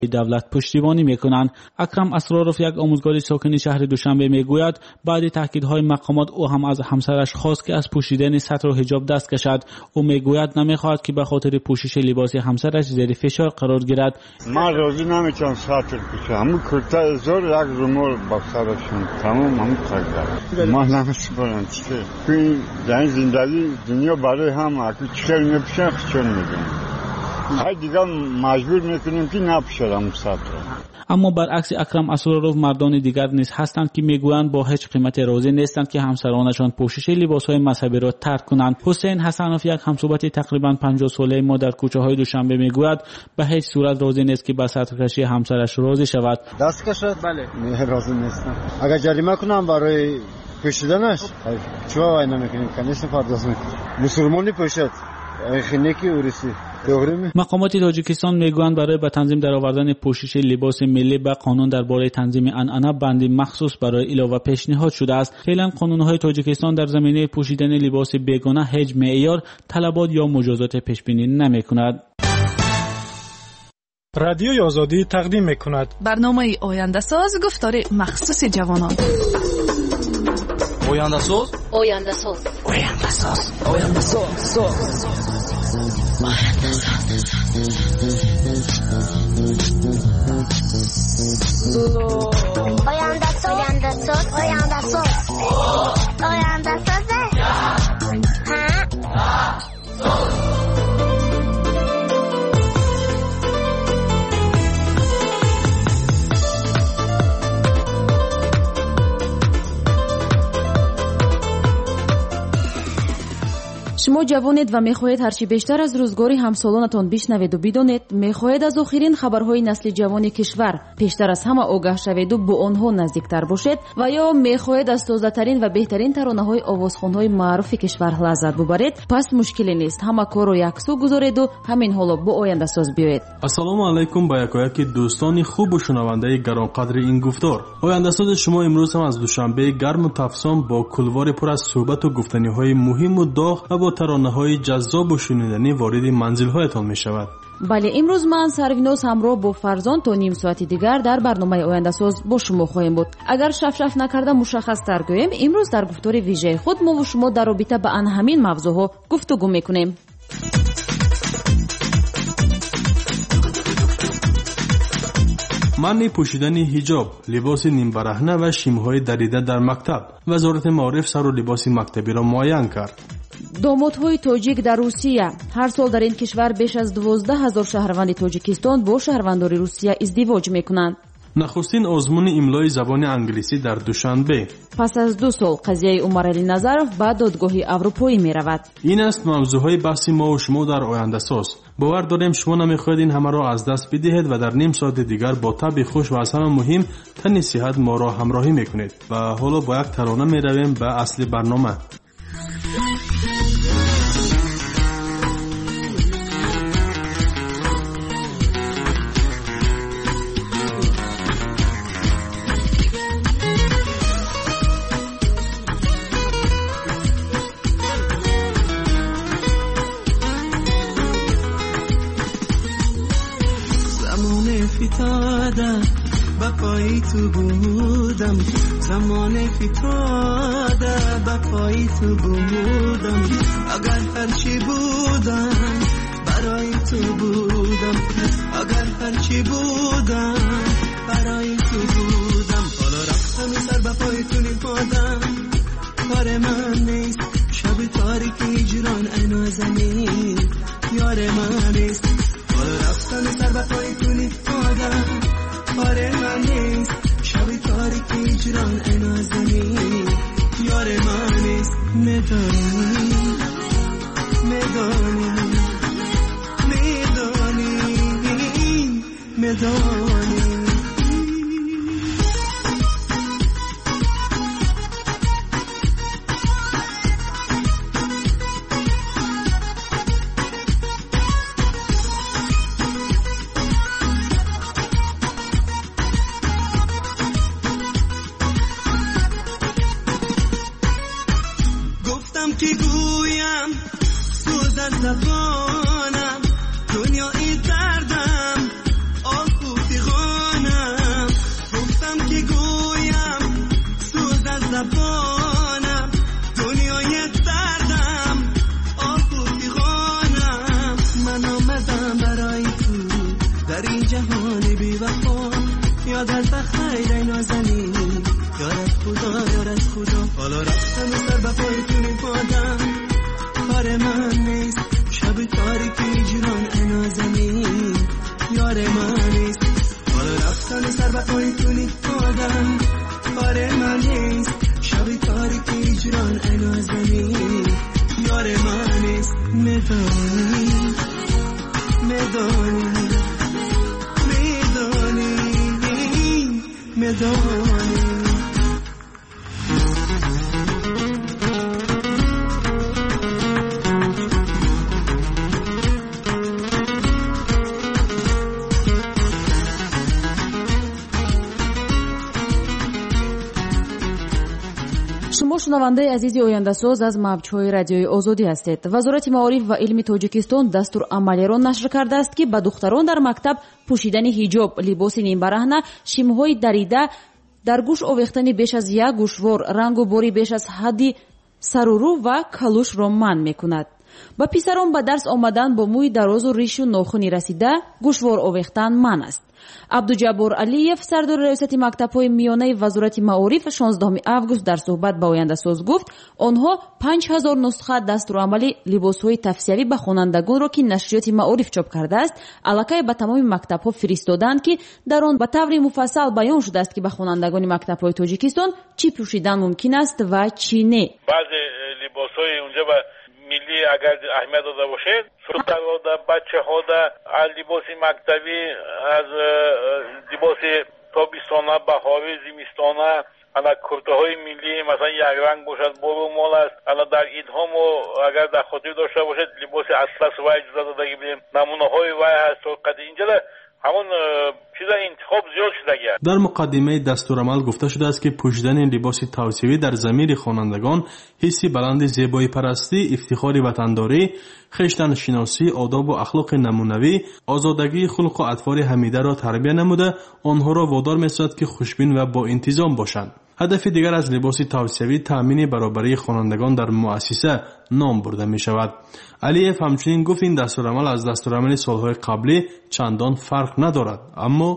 دولت پشتیبانی میکنند. اکرم اسرارов یک آموزگار ساکن شهر دوشنبه میگوید بعد تاکیدهای مقامات او هم از همسرش خواست که از پوشیدن ستر و حجاب دست کشد. او میگوید نمیخواهد که به خاطر پوشش لباس همسرش زیر فشار قرار گیرد. من راضی نمیشم ستر پوشم. همون کرته ازار یک رومال با سرشون تمام هم تگذار. ما نمیشم چیه. توی این زندگی دنیا برای هم اگه چیکار میپوشن خچون میگن. های دیگه مجبور میکنیم که نپوشم ستر. اما برعکس اکرم اسرارov مردان دیگر نیز هستند که میگویند با هیچ قیمت راضی نیستند که همسرانشان پوشش لباسهای مذهبی را ترک کنند. حسین حسنوف یک همصحبت تقریبا 50 ساله ما در کوچه های دوشنبه میگوید به هیچ صورت راضی نیست که با سترکشی همسرش راضی شود. دست کشد؟ بله. نه راضی نیستم. اگر جریمه کنم برای پوشیدنش چرا وای نمیکنیم؟ کنیش پرداخت میکنیم. مسلمانی پوشد. خنکی اوریسی. مقامات تاجیکستان میگویند برای به تنظیم درآوردن پوشش لباس ملی به قانون درباره تنظیم عنعنه بندی مخصوص برای علاوه پیشنهاد شده است. فعلا قانون‌های تاجیکستان در زمینه پوشیدن لباس بیگانه هیچ معیار، طلبات یا مجازات پیش بینی نمی‌کند. رادیوی آزادی تقدیم می‌کند برنامه آینده ساز گفتار مخصوص جوانان. آینده ساز آینده ساز آینده ساز آینده ساز شما جوانید و میخواهید هرچی بیشتر از روزگاری همسالانتان بشنوید و بدانید، میخواهید از آخرین خبرهای نسل جوان کشور پیشتر از همه آگاه شوید و با آنها نزدیکتر باشید و یا میخواهید از تازه‌ترین و بهترین ترانه‌های آوازخوان‌های معروف کشور لذت ببرید، پس مشکلی نیست. همه کار رو یکسو گذارید و همین حالا با آینده ساز بیایید. السلام علیکم با یکایک دوستان خوب و شنونده گرانقدر این گفتار. آینده ساز شما امروز هم از دوشنبه گرم و تفسان با کلوار پر از صحبت و گفتنی‌های مهم و داغ و با ترانه‌های جذاب و شنیدنی وارد منزل‌هایتان می‌شود. بله، امروز من سرویناز همراه با فرزان تا نیم ساعت دیگر در برنامه آینده ساز با شما خواهیم بود. اگر شف نکرده مشخص تر گویم، امروز در گفتار ویژه خود ما و شما در رابطه با همین موضوعها گفتگو می‌کنیم. منع پوشیدن حجاب، لباس نیم برهنه و شیم‌های دریده در مکتب. وزارت معارف سر و لباس مکتبی را معین کرد. دامادهای تاجیک در روسیه. هر سال در این کشور بیش از 12,000 شهروند تاجیکستان با شهروندان روسیه ازدواج میکنند. نخستین آزمون املای زبان انگلیسی در دوشنبه. پس از 2 سال قضیه عمر علی نظرов به دادگاه اروپایی می رود. این است موضوعهای بحثی ما و شما در آینده ساز. باور داریم شما نمیخواهید این همه را از دست بدهید و در نیم ساعت دیگر با طبع خوش و از همه مهم تن صحت ما را همراهی میکنید. و حالا با یک ترانه می رویم به اصل برنامه. بپایی تو بودم زمان فتاده بپایی تو بودم اگر هرچی بودم برای تو بودم اگر هرچی بودم برای تو بودم حالا رفتم سر بپایی تو نپادم کار من نیست شب تاریک هجران اینو زمین یار من نیست حالا رفتم سر بپایی تو نپادم کار من نیست شب تاریک هجران اینو زمین یار من نیست میدانی میدانی میدانی میدانی که گویم سوزن زبانم دنیای دردم آخوتی جهان بی وفا یادت بخیر نازنین یارت خدا حالا رفتم سر به پای تو نپادم کار من نیست شب تاریکی جران نازنین یار من نیست حالا رفتم سر به پای تو نپادم کار من نیست شب تاریکی جران نازنین یار من نیست میدانی شما شنونده عزیزی آینده‌ساز از موج‌های رادیوی آزادی هستید. وزارت معارف و علم تاجیکستان دستور عملی را نشر کرده است که به دختران در مکتب پوشیدن حجاب، لباس نیم برهنه، شیم‌های دریده، در گوش آویختن بیش از یک گوشوار، رنگ و باری بیش از حدی سر و رو و کلوش را منع می‌کند. با پسران به درس آمدن با موی دراز و ریش و ناخنی رسیده گوشوار آویختن منع است. عبدالجبار علیف سردار ریاست مکتب‌های میانه وزارت معارف 16 август در صحبت با آینده‌ساز گفت آنها 5000 نسخه دستورالعمل لباس‌های تفسیری به خوانندگان را که نشریات معارف چاپ کرده است الکی به تمام مکتب‌ها فرستادند که در آن به طور مفصل بیان شده است که به خوانندگان مکتب‌های تاجیکستان چی پوشیدن ممکن است و چی نه. بعضی لباس‌های اونجا ملی اگر اهمیت داده باشد سرت‌ها دا بچه‌ها دا لباس مکتبی از لباس تابستانه بهاری زمستانه انا کرته‌های ملی مثلا یک رنگ باشد برومال است انا در عیدها اگر در خاطر داشته باشد لباس اطلس و اجازه داده بودیم نمونه‌های وای هست قد اینجا همون چیزا انتخاب زیاد شده گیه. در مقدمه دستورالعمل گفته شده است که پوشیدن لباس توصیوی در ضمیر خوانندگان حسی بلند زیبایی پرستی، افتخار وطنداری، خویشتن شناسی، آداب و اخلاق نمونوی، آزادگی خلق و اطوار حمیده را تربیت نموده آنها را وادار می‌سازد که خوشبین و با انتظام باشند. هدف دیگر از لباس توصیوی تامین برابری خوانندگان در مؤسسه نام برده می شود. علیف همچنین گفت این دستورالعمل از دستورالعمل سالهای قبلی چندان فرق ندارد اما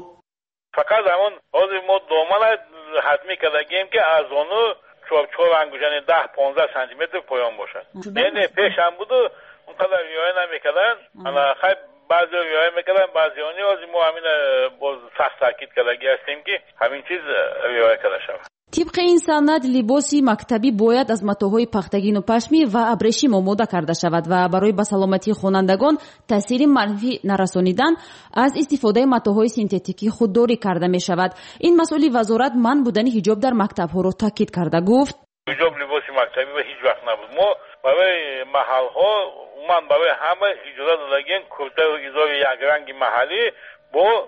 فقط همون حاضر ما دامن حتمی کردگیم که از آنو چوب انگوشن 10-15 سانتی متر پایان باشد. یعنی پیش هم بود اونقدر ریایه نمیکردن خیلی بعضی ریایه میکردن بعضی آنی آزی ما همین باز سخت تاکید کردگی هستیم که همین چیز ریایه کرده شود. طبق این سند لباسی مکتبی باید از متاهای پختگین و پشمی و ابریشم آماده کرده شود و برای به سلامتی خوانندگان تاثیر منفی نرسانیدن از استفاده متاهای سنتتیکی خودداری کرده می شود. این مسئول وزارت منع بودن حجاب در مکتب‌ها را تاکید کرده گفت حجاب لباسی مکتبی و هیچ وقت نبود. ما برای محل‌ها من برای همه اجازه دادگیم کرته و ایزار یک رنگ محلی با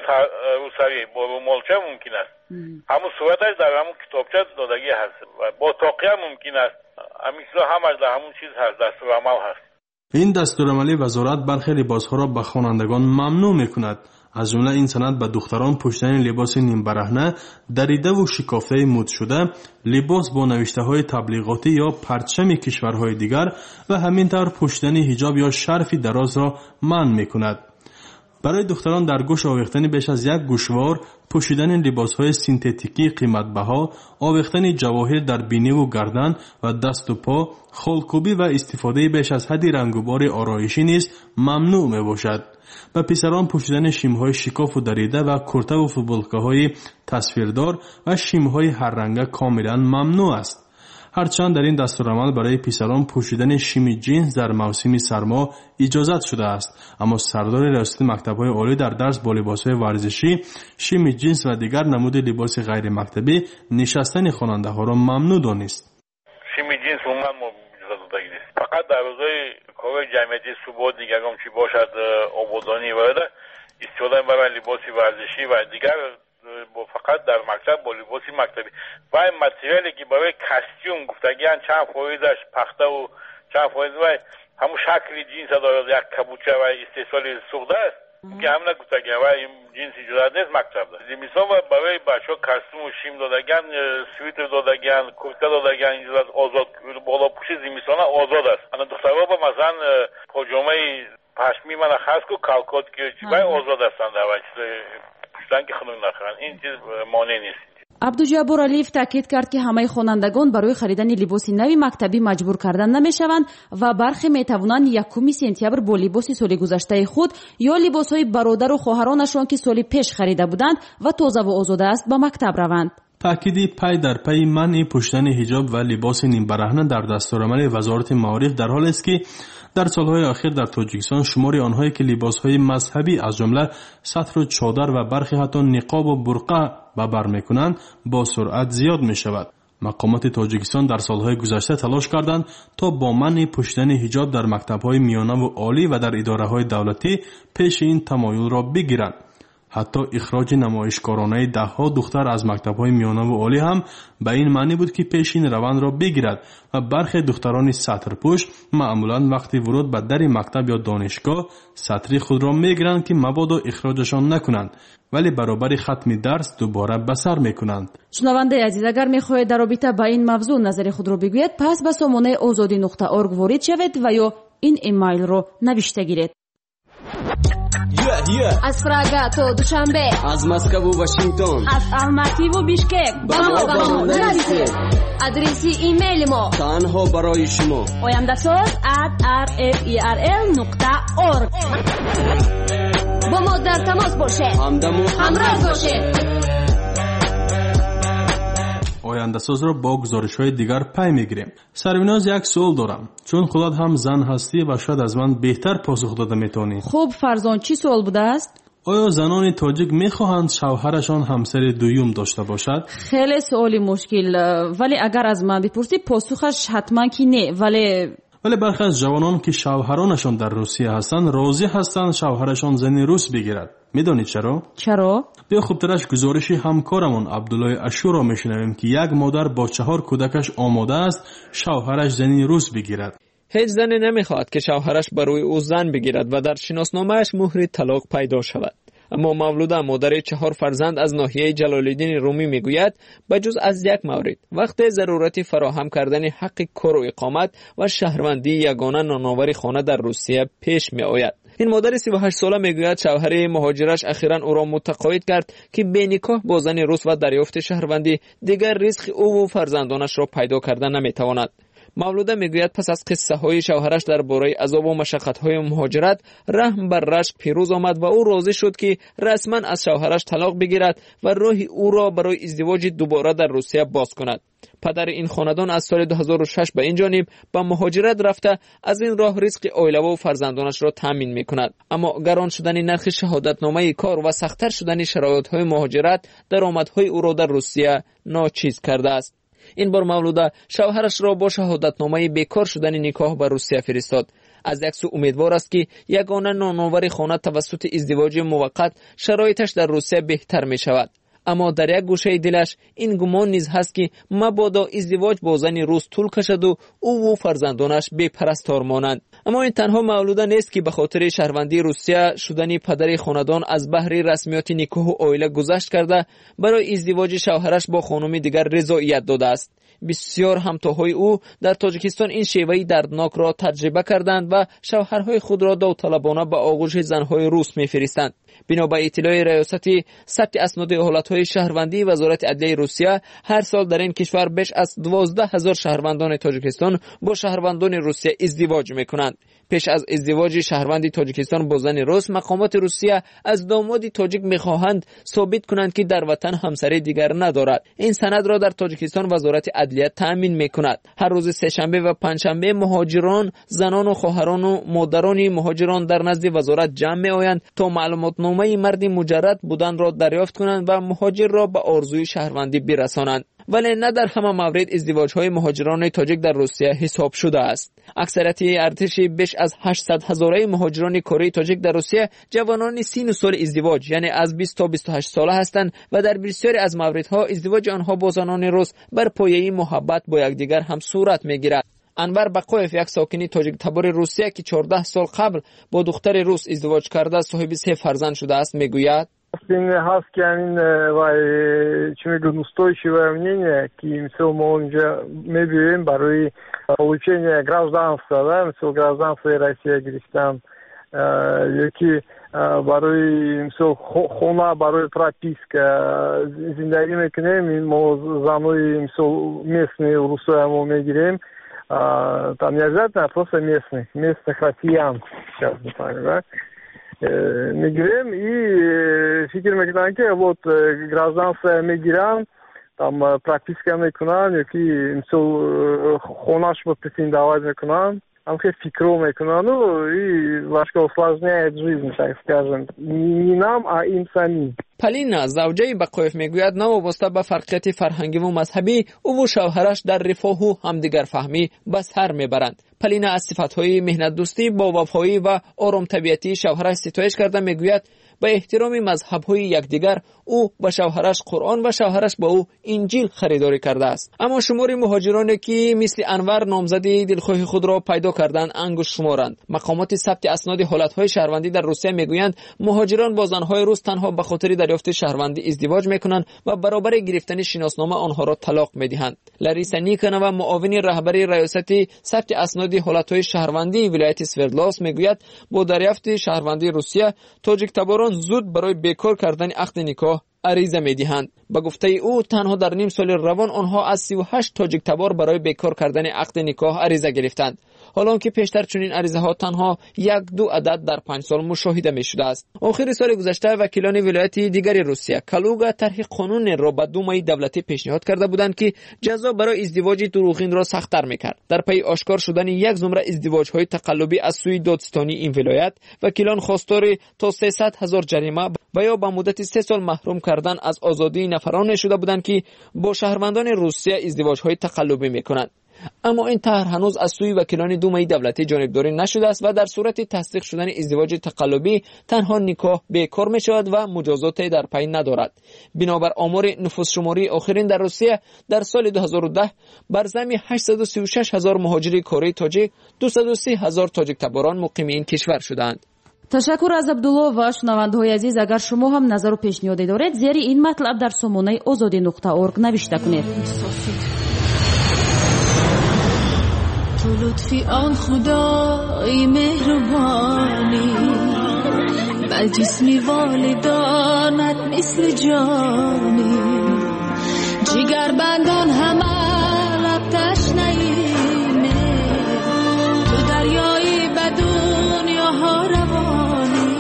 روسری با رومالچه ممکن است. همون صورتش در همون کتابچه دادگی هست و با تاقیه ممکن است. همین چیزا همش در همون چیز هست دستورالعمل هست. این دستورالعمل وزارت برخی لباس‌ها را به خوانندگان ممنوع می‌کند. از جمله این سند به دختران پوشیدن لباس نیم برهنه، دریده و شکافته مد شده، لباس با نوشته‌های تبلیغاتی یا پرچم کشورهای دیگر و همینطور پوشیدن حجاب یا شرف دراز را منع می‌کند. برای دختران در گوش آویختن بیش از یک گوشوار، پوشیدن لباس‌های سنتتیکی قیمت‌بها، آویختن جواهر در بینی و گردن و دست و پا، خالکوبی و استفاده بیش از حد رنگ و بار آرایشی نیز ممنوع میباشد. و پسران پوشیدن شیم‌های شکاف و دریده و کرته و فوتبالکه‌های تصویردار و شیم‌های هر رنگه کاملا ممنوع است. هرچند در این دستورالعمل برای پسران پوشیدن شیم جینز در موسم سرما اجازت شده است، اما سردار ریاست مکتب‌های عالی در درس با لباس‌های ورزشی، شیم جینز و دیگر نمود لباس غیر مکتبی نشستن خواننده‌ها را ممنوع دانست. شیم جینز عموما ما اجازه دادیم. فقط در روزهای کار جمعیتی صبح دیگر هم چی باشد آبادانی و استفاده برای لباس ورزشی و دیگر با فقط در مکتب با لباس مکتبی و این متریالی که برای کاستیوم گفتگیان چند فایدهش پخته و چند فایده و همون شکل جنس دارد یک کبوچه و استحصال سوخته است که همون گفتگیان و این جنس اجازت نیست مکتب دارد. زمستان و برای بچه ها کاستیوم و شیم دادگیان سویتر دادگیان کرته دادگیان اجازت آزاد بالا پوشی زمستانه آزاد است. انا دخترها با مثلا پاجامه پشمی من خاص کو کالکوت که چای آزاد هستند و پشتن که خنک نخورن این چیز مانع نیست. عبدالجبار علیف تاکید کرد که همه خوانندگان برای خریدن لباس نوی مکتبی مجبور کردن نمیشوند و برخی میتوانند 1 سپتامبر با لباس سال گذشته خود یا لباسهای برادر و خواهرانشان که سال پیش خریده بودند و تازه و آزاده است به مکتب روند. تأکیدی پی در پی منع پوشیدن حجاب و لباس نیم برهنه در دستورالعمل وزارت معارف در حالی است که در سالهای اخیر در تاجیکستان شمار آنهایی که لباسهای مذهبی از جمله سطر و چادر و برخی حتی نقاب و برقع به بر میکنند با سرعت زیاد می شود. مقامات تاجیکستان در سالهای گذشته تلاش کردند تا با منع پوشیدن حجاب در مکتب‌های میانه و عالی و در اداره‌های دولتی پیش این تمایل را بگیرند. حتی اخراج نمایشکارانه ده‌ها دختر از مکتب‌های میانه و عالی هم به این معنی بود که پیش این روند را بگیرد و برخی دختران سطرپوش معمولاً وقتی ورود به در مکتب یا دانشگاه سطری خود را میگیرند که مبادا اخراجشان نکنند، ولی برابر ختم درس دوباره به سر میکنند. شنونده عزیز، اگر میخواهید در رابطه با این موضوع نظر خود را بگویید پس به سامانه azadi.org وارد شوید و یا این ایمیل را نوشته گیرید. از پراگا تا دوشنبه، از مسکو و واشنگتن، از الماتی و بیشکک با ما نرسید. ادرسی ایمیل ما تنها برای شما oyamdasoz@rferl.org. با ما در تماس باشید، همراه باشید. آینده‌ساز را با گزارش‌های دیگر پی می‌گیریم. سربیناز یک سوال دارم، چون خودت هم زن هستی و شاید از من بهتر پاسخ داده می‌تونی. خوب فرزان، چی سوال بوده است؟ آیا زنان تاجیک می‌خواهند شوهرشان همسر دوم داشته باشد؟ خیلی سوالی مشکل، ولی اگر از من بپرسی پاسخش حتما که نه، ولی برخی از جوانان که شوهرانشان در روسیه هستند راضی هستند شوهرشان زن روس بگیرد. میدونید چرا؟ بیا خوبترش گزارشی همکارمون عبدالله اشور را میشنویم که یک مادر با 4 کودکش آماده است شوهرش زن روس بگیرد. هیچ زنی نمیخواد که شوهرش برای او زن بگیرد و در شناسنامه‌اش مهر طلاق پیدا شود. اما مولوده مادر 4 فرزند از ناحیه جلال‌الدین رومی میگوید بجز از یک مورد وقت ضرورت فراهم کردن حق کار و اقامت و شهروندی یگانه نانآور خانه در روسیه پیش می آید. این مادر 38 ساله میگوید شوهر مهاجرش اخیراً او را متقاعد کرد که بی نکاح با زن روس و دریافت شهروندی دیگر رزق او و فرزندانش را پیدا کردن نمیتواند. مولوده میگوید پس از قصه های شوهرش درباره عذاب و مشقت های مهاجرت رحم بر رشک پیروز آمد و او راضی شد که رسما از شوهرش طلاق بگیرد و راه او را برای ازدواج دوباره در روسیه باز کند. پدر این خاندان از سال 2006 به این جانب با مهاجرت رفته از این راه رزق عائله و فرزندانش را تامین میکند. اما گران شدن نرخ شهادتنامه کار و سخت‌تر شدن شرایط های مهاجرت درآمدهای او را در روسیه ناچیز کرده است. این بار مولوده شوهرش را با شهادتنامه بیکار شدن نکاح به روسیه فرستاد. از یک سو امیدوار است که یگانه نانآور خانه توسط ازدواج موقت شرایطش در روسیه بهتر می شود. اما در یک گوشه دلش این گمان نیز هست که مبادا ازدواج با زن روس طول کشد و او و فرزندانش بی پرستار مانند. اما این تنها مولوده نیست که به خاطر شهروندی روسیه شدن پدر خاندان از بحر رسمیات نکاح و عائله گذشت کرده برای ازدواج شوهرش با خانم دیگر رضایت داده است. بسیار همتاهای او در تاجیکستان این شیوه دردناک را تجربه کردند و شوهرهای خود را داوطلبانه به آغوش زنهای روس می‌فرستند. بنا به اطلاع ریاست ثبت اسناد حالتهای شهروندی وزارت عدلیه روسیه، هر سال در این کشور بیش از 12,000 شهروندان تاجیکستان با شهروندان روسیه ازدواج میکنند. پیش از ازدواج شهروندی تاجیکستان با زن روس، مقامات روسیه از داماد تاجیک میخواهند ثابت کنند که در وطن همسری دیگر ندارد. این سند را در تاجیکستان وزارت عدلیه تامین میکند. هر روز سه‌شنبه و پنجشنبه مهاجران، زنان و خواهران و مادران مهاجران در نزد وزارت جمع میآیند تا معلوماتنامه مرد مجرد بودن را دریافت کنند و مهاجر را به آرزوی شهروندی برسانند. ولی نه در همه مورد ازدواج‌های مهاجران تاجیک در روسیه حساب شده است. اکثریت ارتش بیش از 800,000 مهاجران کره تاجیک در روسیه جوانان سن سال ازدواج یعنی از 20 تا 28 ساله هستند و در بسیاری از موردها ازدواج آنها با زنان روس بر پایه محبت با یکدیگر هم صورت می‌گیرد. انور بقایف یک ساکن تاجیک تبار روسیه که 14 سال قبل با دختر روس ازدواج کرده صاحب 3 فرزند شده است میگوید чему устойчивое мнение, мы уже берем برای получение гражданства, гражданство России, Кыргызстан, یکی برای مثلا خونه برای прописка زندگی میکنیم. ما زنای مثلا местные روسای ما میگیریم. Там не обязательно, просто местных россиян, сейчас не понимаю. Мигрируем и фикр мекунем, ки вот гражданство мигрант, там прописка мекунем, yoki misol xonаш претендовать мекунем, там хе фикро мекунем, ну и немножко усложняет жизнь, так скажем, не нам, а им самим. پالینا زوجه بقایف میگوید نوابسته به فرقیت فرهنگی و مذهبی او و شوهرش در رفاه و همدیگر فهمی به سر میبرند. پالینا از صفتهای مهنت دوستی با وفایی و آرام طبیعتی شوهرش ستایش کرده میگوید به احترام مذهب‌های یکدیگر او به شوهرش قرآن و شوهرش با او انجیل خریداری کرده است. اما شمار مهاجرانی که مثل انور نامزدی دلخواه خود را پیدا کردند انگشت شمارند. مقامات ثبت اسناد حالت‌های شهروندی در روسیه میگویند مهاجران با زن‌های روس تنها به خاطر دریافت شهروندی ازدواج میکنند و برابر گرفتن شناسنامه آنها را طلاق میدهند. لاریسا نیکنووا معاون رهبر ریاست ثبت اسناد حالت‌های شهروندی ولایت سوردلوس میگوید با دریافت شهروندی روسیه تاجیک تباران زود برای بیکار کردن عقد نکاح عریضه می‌دهند. با گفته او تنها در نیم سال روان آنها از 38 تاجیک تبار برای بیکار کردن عقد نکاح عریضه گرفتند. حالا که پیشتر چنین عریضه ها تنها 1-2 عدد در 5 سال مشاهده می شده است. آخر سال گذشته وکیلان ولایت دیگر روسیه کالوگا طرح قانون را به دومای دولتی پیشنهاد کرده بودند که جزا برای ازدواج دروغین را سخت‌تر می‌کرد. در پی آشکار شدن یک زمره ازدواج‌های تقلبی از سوی دادستانی این ولایت، وکیلان خواستار تا 300,000 جریمه و یا به مدت 3 سال محروم کردن از آزادی نفرانی شده بودند که با شهروندان روسیه ازدواج‌های تقلبی می‌کنند. اما این طرح هنوز از سوی وکیلان دومای دولتی جانبداری نشده است و در صورت تصدیق شدن ازدواج تقلبی تنها نکاح بیکار می شود و مجازاتی در پی ندارد. بنابر آمار نفوس شماری آخرین در روسیه در سال 2010 بر زمین 836,000 مهاجر کره تاجیک 230,000 تاجیک تباران مقیم این کشور شدند. تشکر از عبدالله و شنونده‌های عزیز. اگر شما هم نظر و پیشنهادی دارید زیر این مطلب در سامانه azadi.org نوشته کنید. تو لطفی آن خدای مهربانی بر جسمی والدانت مثل جانی جگر بندان همه لب تشنهیمه تو دریایی به دنیاها روانی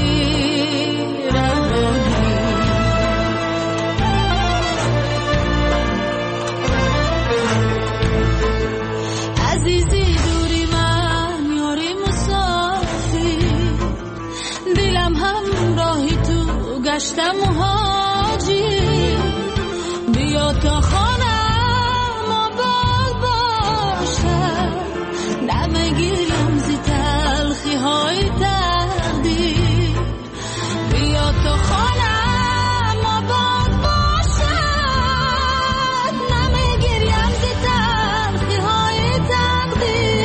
عزیزی دوری من یاری مسافر دلم همراهی تو گشتم مهاجر بیا تا خانم آباد باشم نمیگیرم زی تلخی های تقدیر بیا تا خانم آباد باشم نمیگیرم زی تلخی های تقدیر.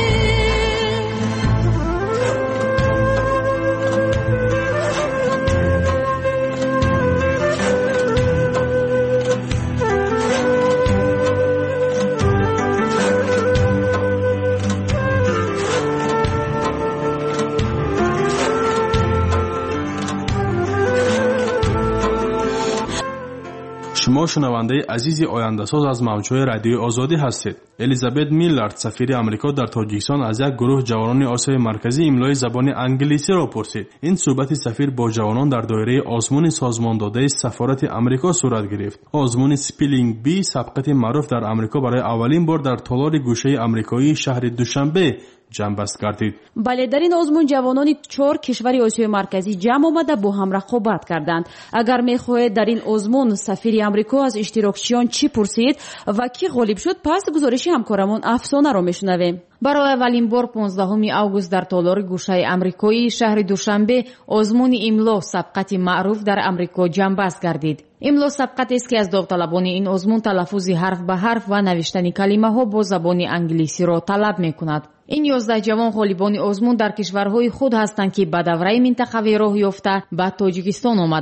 شما شنونده عزیزی آینده‌ساز از موج‌های رادیو آزادی هستید. الیزابت میلارد سفیر آمریکا در تاجیکستان از یک گروه جوانان آسیای مرکزی املای زبان انگلیسی را پرسید. این صحبت سفیر با جوانان در دایره آزمون سازمان داده سفارت آمریکا صورت گرفت. آزمون سپیلینگ بی سبقت معروف در آمریکا برای اولین بار در تالار گوشه آمریکایی شهر دوشنبه جنبست گردید. بله، در این آزمون جوانان 4 کشور آسیای مرکزی جمع آمده با هم رقابت کردند. اگر میخواهید در این آزمون سفیر آمریکا از اشتراکچیان چی پرسید و کی غالب شد، پس گزارش همکارمون افسانه را میشنویم. برای اولین بار 15 اوگوست در تالار گوشه آمریکایی شهر دوشنبه آزمون املا سبقت معروف در آمریکا جنبست گردید. املا سبقتی است که از داوطلبان این آزمون تلفظ حرف به حرف و نوشتن کلمه ها با زبان انگلیسی را طلب میکند. این 11 جوان غالبان آزمون در کشورهای خود هستند که به دوره منطقوی راه یافته به تاجیکستان آمدند.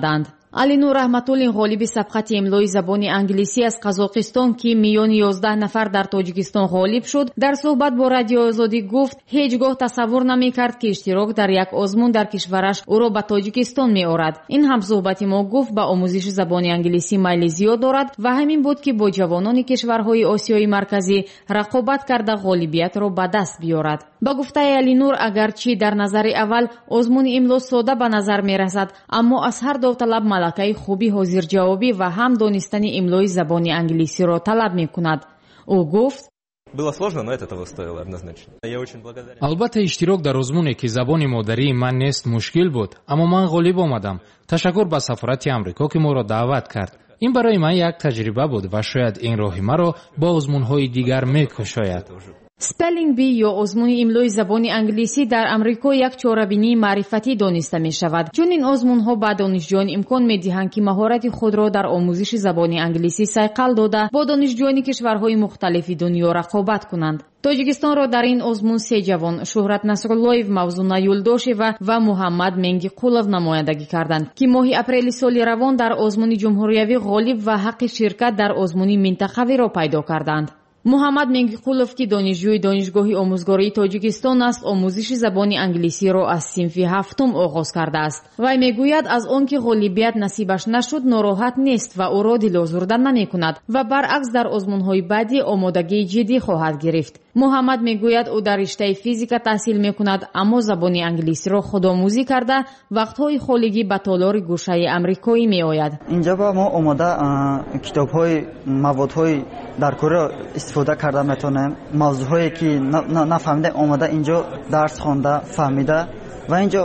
алинур раҳматуллин ғолиби сабқати имлои забони англисӣ аз қазоқистон ки миёни 11 нафар дар тоҷикистон ғолиб шуд, дар суҳбат бо радиои озодӣ гуфт ҳеҷ гоҳ тасаввур намекард ки иштирок дар як озмун дар кишвараш ӯро ба тоҷикистон меорад. ин ҳамсуҳбати мо гуфт ба омӯзиши забони англисӣ майли зиёд дорад ва ҳамин буд ки бо ҷавонони кишварҳои осиёи марказӣ рақобат карда ғолибиятро ба даст биёрад. ба гуфтаи алинур, агарчи дар назари аввал озмуни имло сода ба назар мерасад, аммо аз ҳар довталаб малакаи хуби ҳозирҷавобӣ ва ҳам донистани имлои забони англисиро талаб мекунад. ӯ гуфт: Было сложно, но это того стоило однозначно. Я очень благодарен. Албатта иштирок дар озмуне ки забони модарии ман нест мушкил буд, аммо ман ғолиб омадам. Ташаккур ба сафорати Амрико ки моро даъват кард. ин барои ман як таҷриба буд ва шояд ин роҳи маро ба озмунҳои дигар мекушояд. Spelling Bee ё озмуни имлои забони англисӣ дар Амрико як чорабинии маърифатӣ дониста мешавад. чун ин озмунҳо ба донишҷӯён имкон медиҳанд ки маҳорати худро дар омӯзиши забони англисӣ сайқал дода бо донишҷӯёни кишварҳои мухталифи дунё рақобат кунанд. тоҷикистонро дар ин озмун се ҷавон Шуҳрат Насруллоев, Мавзуна Юлдошева ва Муҳаммад Менгиқулов намояндагӣ карданд ки моҳи апрели соли равон дар озмуни ҷумҳуриявӣ ғолиб ва ҳаққи ширкат дар озмуни минтақавиро пайдо карданд. муҳаммад Менгиқулов ки донишҷӯи донишгоҳи омӯзгории Тоҷикистон аст, омӯзиши забони англисиро аз синфи ҳафтум оғоз кардааст. вай мегӯяд аз он ки ғолибият насибаш нашуд нороҳат нест ва ӯро дилозурда намекунад ва баръакс дар озмунҳои баъдӣ омодагии ҷиддӣ хоҳад гирифт. муҳаммад мегӯяд ӯ дар риштаи физика таҳсил мекунад, аммо забони англисиро худомӯзӣ карда вақтҳои холигӣ ба толори гӯшаи амрикоӣ меояд. инҷа ба мо омода китобҳои маводҳои дар кора истифода карда метавонем. мавзӯъҳое ки нафаҳмида омода инҷо дарс хонда фаҳмида ва инҷо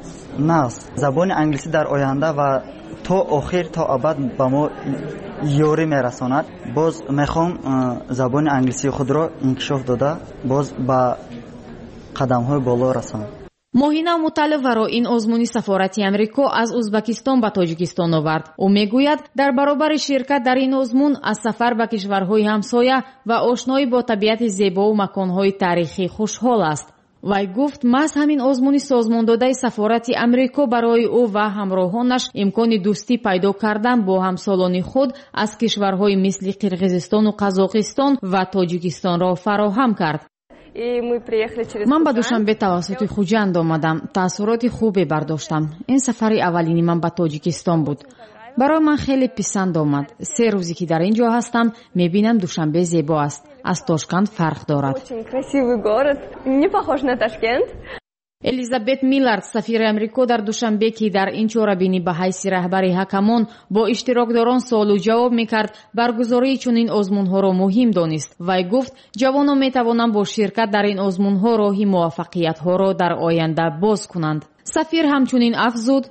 нас забони англисӣ дар оянда ва то охир то абад ба мо ёрӣ мерасонад. боз мехоҳам забони англисии худро инкишоф дода боз ба қадамҳои боло расонам. моҳина Муталлеваро ин озмуни сафорати Амрико аз Узбекистон ба Тоҷикистон овард. ӯ мегӯяд дар баробари ширкат дар ин озмун аз сафар ба кишварҳои ҳамсоя ва ошноӣ бо табиати зебову маконҳои таърихӣ хушҳол аст. вай гуфт маҳз ҳамин озмуни созмондодаи сафорати Амрико барои ӯ ва ҳамроҳонаш имкони дӯстӣ пайдо кардан бо ҳамсолони худ аз кишварҳои мисли Қирғизистону Қазоқистон ва Тоҷикистонро фароҳам кард. ман ба Душанбе тавассути Хуҷанд омадам. таъссуроти хубе бардоштам. ин сафари аввалини ман ба Тоҷикистон буд. барои ман хеле писанд омад. 3 рӯзе ки дар ин ҷо ҳастам, мебинам Душанбе зебо аст. аз Тошкент фарқ дорад. Элизабет Миллард, сафири Амрико дар Душанбе, ки дар ин чорабинӣ ба ҳайси раҳбари ҳакамон бо иштирокдорон суолу ҷавоб мекард, баргузории чунин озмунҳоро муҳим донист. вай гуфт ҷавонон метавонанд бо ширкат дар ин озмунҳо роҳи муваффақиятҳоро дар оянда боз кунанд. сафир ҳамчунин афзуд: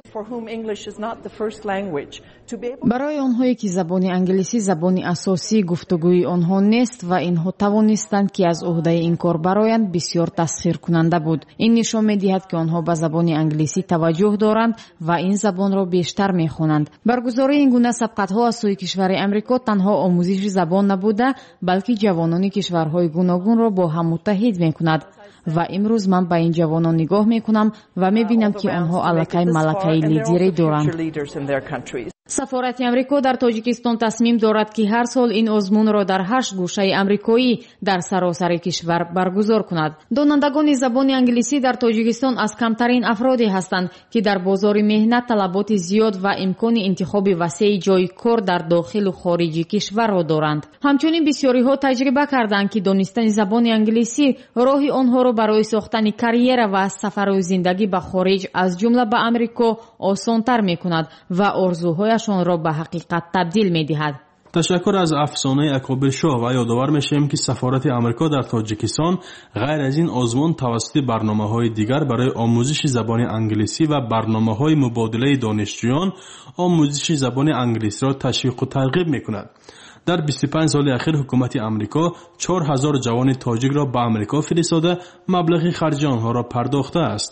барои онҳое ки забони англисӣ забони асосии гуфтугӯи онҳо нест ва инҳо тавонистанд ки аз уҳдаи ин кор бароянд, бисёр тасхиркунанда буд. ин нишон медиҳад ки онҳо ба забони англисӣ таваҷҷӯҳ доранд ва ин забонро бештар мехонанд. баргузории ин гуна сабқатҳо аз сӯи кишвари Амрико танҳо омӯзиши забон набуда, балки ҷавонони кишварҳои гуногунро бо ҳам муттаҳид мекунад. ва имрӯз ман ба ин ҷавонон нигоҳ мекунам ва мебинам ки онҳо аллакай малакаи лидерӣ доранд. сафорати Амрико дар Тоҷикистон тасмим дорад ки ҳар сол ин озмунро дар 8 гӯшаи амрикоӣ дар саросари кишвар баргузор кунад. донандагони забони англисӣ дар Тоҷикистон аз камтарин афроде ҳастанд ки дар бозори меҳнат талаботи зиёд ва имкони интихоби васеъи ҷойи кор дар дохилу хориҷи кишварро доранд. ҳамчунин бисёриҳо таҷриба карданд ки донистани забони англисӣ роҳи онҳоро барои сохтани карьера ва сафару зиндагӣ ба хориҷ аз ҷумла ба Амрико осонтар мекунад ва орзуҳояшонро ба ҳақиқат табдил медиҳад. ташаккур аз афсонаи акобир шоҳ ва ёдовар мешавем ки сафорати Амрико дар Тоҷикистон ғайр аз ин озмун тавассути барномаҳои дигар барои омӯзиши забони англисӣ ва барномаҳои мубодилаи донишҷӯён омӯзиши забони англисиро ташвиқу тарғиб мекунад. дар 25 соли ахир ҳукумати Амрико 4000 ҷавони тоҷикро ба Амрико фиристода маблағи харҷи онҳоро пардохтааст.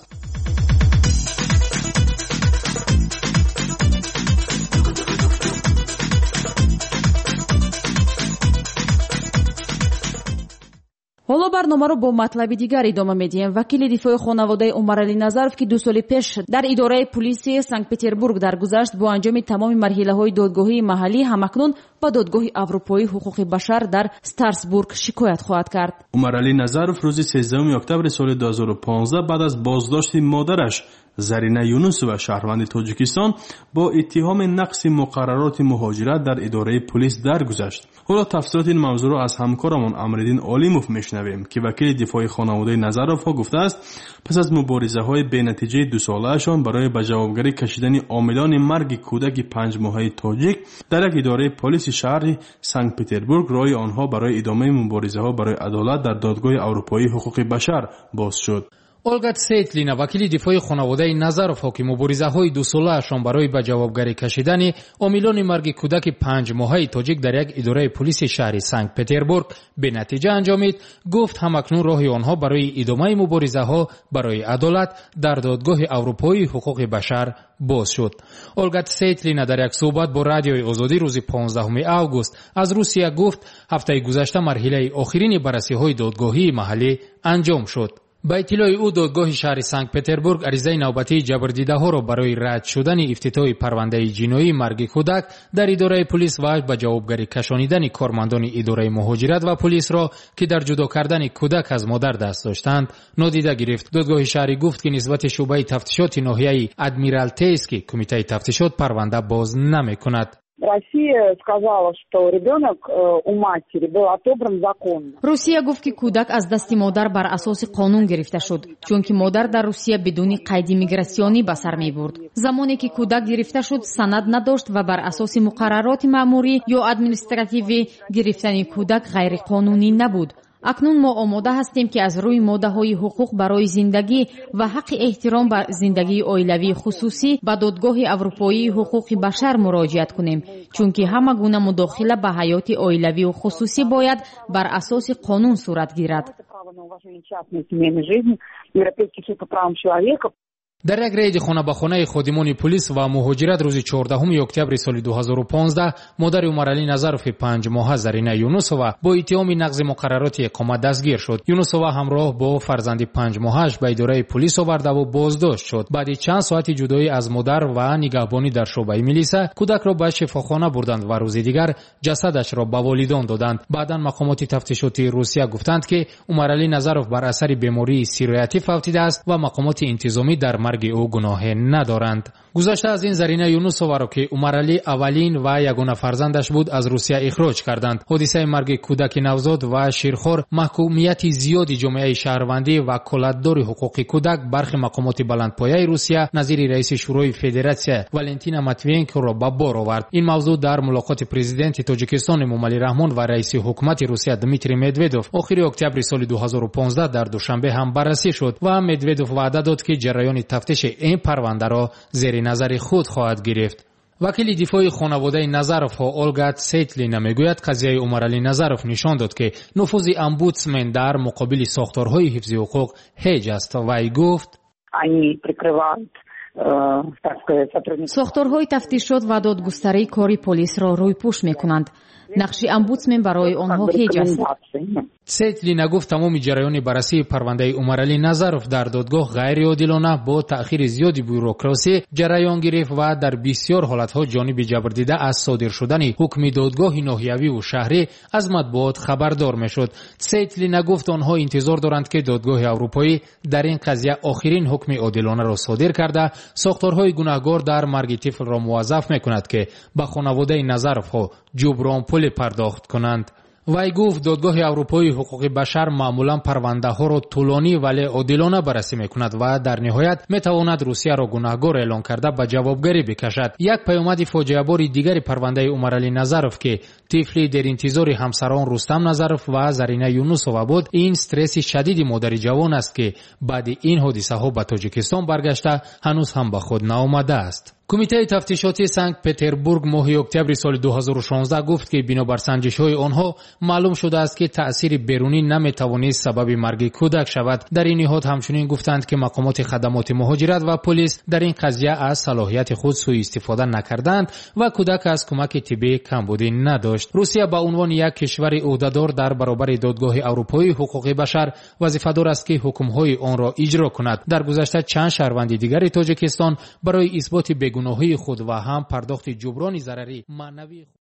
ҳоло барномаро бо матлаби дигар идома медиҳем. вакили дифои хонаводаи Умаралӣ Назаров ки 2 соли пеш дар идораи полисии Санкт-Петербург даргузашт, бо анҷоми тамоми марҳилаҳои додгоҳии маҳаллӣ ҳамакнун ба додгоҳи Аврупоии ҳуқуқи башар дар Страсбург шикоят хоҳад кард. Умаралӣ Назаров рӯзи 13 октябри соли 2015 баъд аз боздошти модараш Зарина Юнусова, шаҳрванди Тоҷикистон, бо иттиҳоми нақси муқаррароти муҳоҷират дар идораи полис даргузашт. ҳоло тафсилоти ин мавзӯъро аз ҳамкорамон Амриддин Олимов мешнавем, ки вакили дифои хонаводаи Назаровҳо гуфтааст, пас аз муборизаҳои бенатиҷаи 2 солаашон барои ба ҷавобгарӣ кашидани омилони марги кӯдаки 5 моҳаи тоҷик дар як идораи полиси шаҳри Санкт-Петербург, роҳи онҳо барои идомаи муборизаҳо барои адолат дар додгоҳи Аврупоии ҳуқуқи башар боз шуд. Олга Цейтлина, вакили дифои хонаводаи Назаровҳо ки муборизаҳои 2 солаашон барои ба ҷавобгарӣ кашидани омилони марги кӯдаки 5 моҳаи тоҷик дар як идораи полиси шаҳри Санкт-Петербург бенатиҷа анҷомид, гуфт ҳамакнун роҳи онҳо барои идомаи муборизаҳо барои адолат дар додгоҳи Аврупоии ҳуқуқи башар боз шуд. Олга Цейтлина дар як суҳбат бо Радиои Озодӣ рӯзи 15 август аз Русия гуфт, ҳафтаи гузашта марҳилаи охирини баррасиҳои додгоҳии маҳаллӣ анҷом шуд. ба иттилои ӯ додгоҳи шаҳри Санкт-Петербург аризаи навбатии ҷабрдидаҳоро барои рад шудани ифтитоҳи парвандаи ҷиноии марги кӯдак дар идораи полис ва ба ҷавобгарӣ кашонидани кормандони идораи муҳоҷират ва полисро ки дар ҷудо кардани кӯдак аз модар даст доштанд нодида гирифт. додгоҳи шаҳрӣ гуфт ки нисбати шуъбаи тафтишоти ноҳияи Адмиралтейский кумитаи тафтишот парванда боз намекунад. Россия сказала, что ребенок у матери был отобран законно. Русия гуфт ки кӯдак аз дасти модар бар асоси қонун гирифта шуд, чунки модар дар Русия бидуни қайди миграсионӣ ба сар мебурд. Замоне ки кӯдак гирифта шуд, санад надошт ва бар асоси муқаррароти маъмурӣ ё административӣ гирифтани кӯдак ғайриқонунӣ набуд. акнун мо омода ҳастем ки аз рӯи моддаҳои ҳуқуқ барои зиндагӣ ва ҳаққи эҳтиром ба зиндагии оилавии хусусӣ ба додгоҳи Аврупоии ҳуқуқи башар муроҷиат кунем, чунки ҳама гуна мудохила ба ҳаёти оилавию хусусӣ бояд бар асоси қонун сурат гирад. дар як рейди хона ба хонаи ходимони полис ва муҳоҷират рӯзи 14 октябри соли 2015 модари Умаралӣ Назарови 5 моҳа Зарина Юнусова бо иттиҳоми нақзи муқаррароти иқомат дастгир шуд. Юнусова ҳамроҳ бо фарзанди 5 моҳааш ба идораи полис овардаву боздошт шуд. баъди чанд соати ҷудоӣ аз модар ва нигаҳбонӣ дар шӯъбаи милиса кӯдакро ба шифохона бурданд ва рӯзи дигар ҷасадашро ба волидон доданд. баъдан мақомоти тафтишоти Русия гуфтанд ки Умаралӣ Назаров бар асари бемории сироятӣ фавтидааст ва мақомоти интизомӣ дар марги ӯ гуноҳе надоранд. гузашта аз ин Зарина Юнусоваро ки Умаралӣ аввалин ва ягона фарзандаш буд аз Русия ихроҷ карданд. ҳодисаи марги кӯдаки навзод ва ширхор маҳкумияти зиёди ҷомеаи шаҳрвандӣ ва колатдори ҳуқуқи кӯдак бархи мақомоти баландпояи Русия назири раиси шӯрои федератсия Валентина Матвиенкоро ба бор овард. ин мавзӯъ дар мулоқоти президенти Тоҷикистон Эмомалӣ Раҳмон ва раиси ҳукумати Русия Дмитрий Медведов охири октябри соли 2015 дар душанбе ҳам баррасӣ шуд ва Медведов ваъда дод ки ҷараёни тафтиши ин парвандаро зери назари худ хоҳад гирифт. вакили дифои хонаводаи Назаровҳо Олга Цейтлина мегӯяд, қазияи Умаралӣ Назаров нишон дод ки нуфузи омбудсмен дар муқобили сохторҳои ҳифзи ҳуқуқ ҳеҷ аст. вай гуфт: сохторҳои тафтишот ва додгустарӣ кори полисро рӯйпӯш мекунанд. нақши омбудсмен барои онҳо ҳеҷ аст. Цейтлина гуфт тамоми ҷараёни баррасии парвандаи Умаралӣ Назаров дар додгоҳ ғайриодилона бо таъхири зиёди бюрократӣ ҷараён гирифт ва дар бисёр ҳолатҳо ҷониби ҷабрдида аз содир шудани ҳукми додгоҳи ноҳиявиву шаҳрӣ аз матбуот хабардор мешуд. Цейтлина гуфт онҳо интизор доранд ки додгоҳи аврупоӣ дар ин қазия охирин ҳукми одилонаро содир карда сохторҳои гунаҳгор дар марги тифлро муваззаф мекунад ки ба хонаводаи Назаровҳо ҷубронпулӣ пардохт кунанд. вай гуфт додгоҳи Аврупоии ҳуқуқи башар маъмулан парвандаҳоро тӯлонӣ вале одилона баррасӣ мекунад ва дар ниҳоят метавонад Русияро гунаҳгор эълон карда ба ҷавобгарӣ бикашад. як паёмади фоҷеабори дигари парвандаи Умаралӣ Назаров ки тифли деринтизори ҳамсарон Рустам Назаров ва Зарина Юнусова буд, ин стресси шадиди модари ҷавон аст ки баъди ин ҳодисаҳо ба Тоҷикистон баргашта ҳанӯз ҳам ба худ наомадааст. کمیته تفتیشاتی سنت پتربورگ ماه اکتبر سال 2016 گفت که بنابر سنجش‌های آنها معلوم شده است که تأثیر بیرونی نمی‌توانست سبب مرگ کودک شود. در این نهاد همچنین گفتند که مقامات خدمات مهاجرت و پلیس در این قضیه از صلاحیت خود سوء استفاده نکردند و کودک از کمک طبی کمبودی نداشت. روسیه به عنوان یک کشور عهده‌دار در برابر دادگاه اروپایی حقوق بشر وظیفه‌دار است که حکم‌های آن را اجرا کند. در گذشته چند شهروند دیگر تاجیکستان برای اثبات گناهی خود و هم پرداخت جبران ضرری معنوی